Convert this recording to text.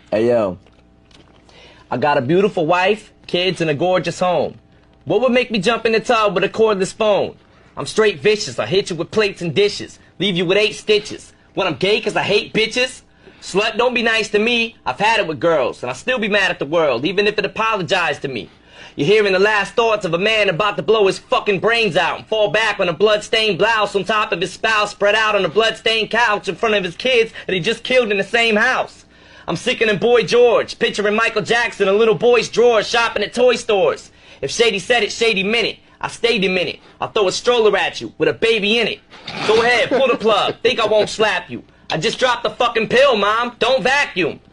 Hey, yo. I got a beautiful wife, kids, and a gorgeous home. What would make me jump in the tub with a cordless phone? I'm straight vicious. I hit you with plates and dishes. Leave you with 8 stitches. When I'm gay 'cause I hate bitches? Slut, don't be nice to me. I've had it with girls, and I still be mad at the world, even if it apologized to me. You're hearing the last thoughts of a man about to blow his fucking brains out and fall back on a blood-stained blouse on top of his spouse spread out on a blood-stained couch in front of his kids that he just killed in the same house. I'm sickening Boy George, picturing Michael Jackson in a little boy's drawers shopping at toy stores. If Shady said it, Shady meant it. I stayed a minute. I'll throw a stroller at you with a baby in it. Go ahead, pull the plug. Think I won't slap you. I just dropped the fucking pill, Mom. Don't vacuum.